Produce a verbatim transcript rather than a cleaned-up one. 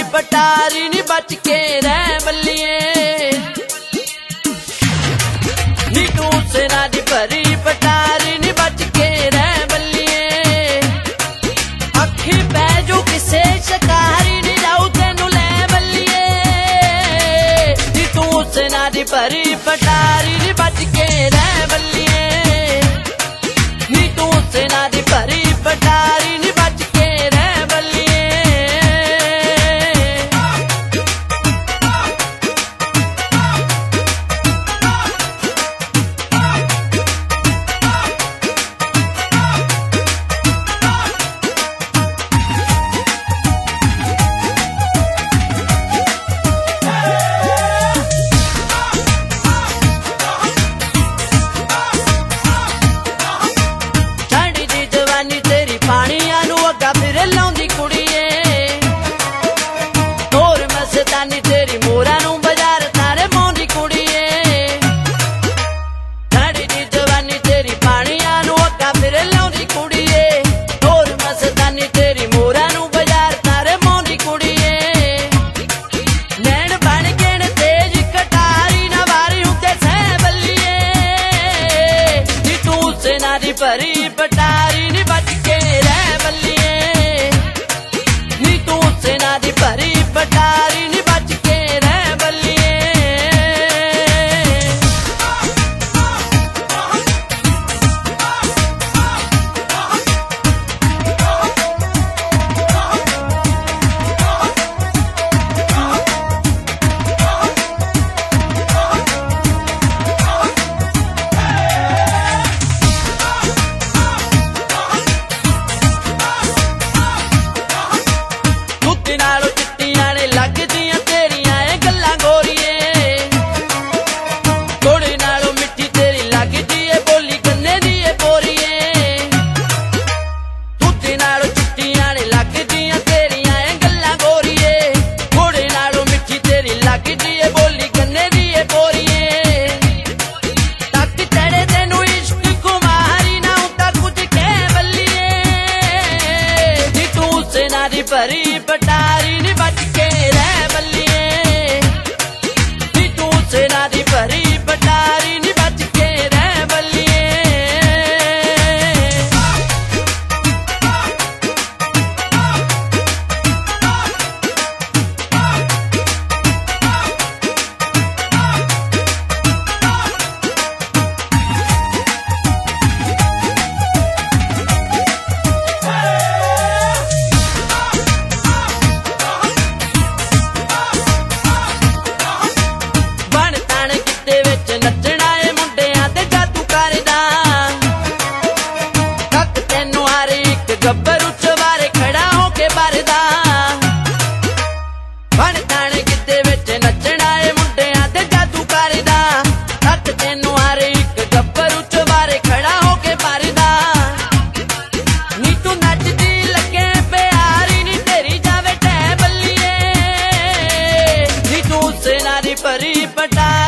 पटारी नी बच के रह बल्लिए नी तू सेना दी भरी पटारी नी बच के रह बल्लिए अखी बैजू किसे शिकारी नी जाऊ तेनू ले बल्लिए नी तू सेना दी भरी पटारी नी बच के रह बल्लिए नी तू सेना दी भरी पटारी नी बच के रह बल्लिए भरी पटारी नी बच के रह बल्लिए नी तू सेना दी भरी पटारी नी बच के रह बल्लिए भरी पटारी नी बच के रह बल्लिए नी तू सेना दी भरी पटारी नी बच के रह बल्लिए गब्बरू चवारे खड़ा होके बारदा बन थाने किते विच नचना ए मुंडियां ते जादू करदा तक तैनू हर एक गब्बरू चवारे खड़ा होके बारदा नी तू नचदी लगे प्यारी नी तेरी जावे टह बल्लिए नी तू सेना दी भरी पटा